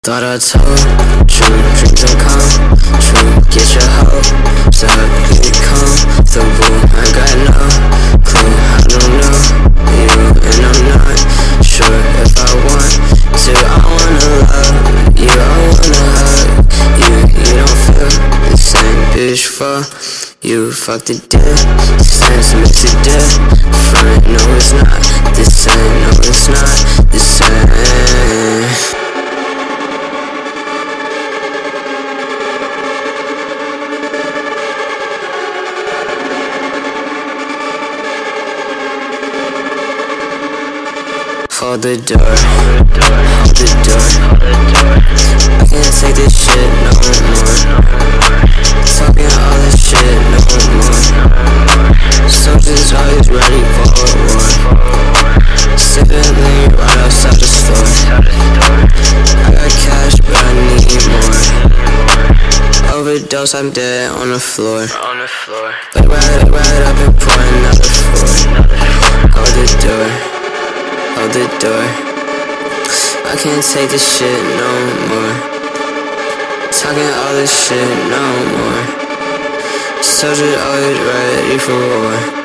Thought I told you, dreams don't come true. Get your hopes up, get comfortable. I got no clue, I don't know you, and I'm not sure if I want to. I wanna love you, I wanna hug you. You don't feel the same, bitch, fuck you. Fuck the distance, makes it different. No, it's not the same, no, it's not the same. Hold the door, hold the door. I can't take this shit no more. Talking all this shit no more. Soldiers always ready for a war. Sipping lean right outside the store. I got cash but I need more. Overdose, I'm dead on the floor. But right up and pour another floor. Hold the door, hold the door. I can't take this shit no more. Talking all this shit no more. Soldiers always ready for war.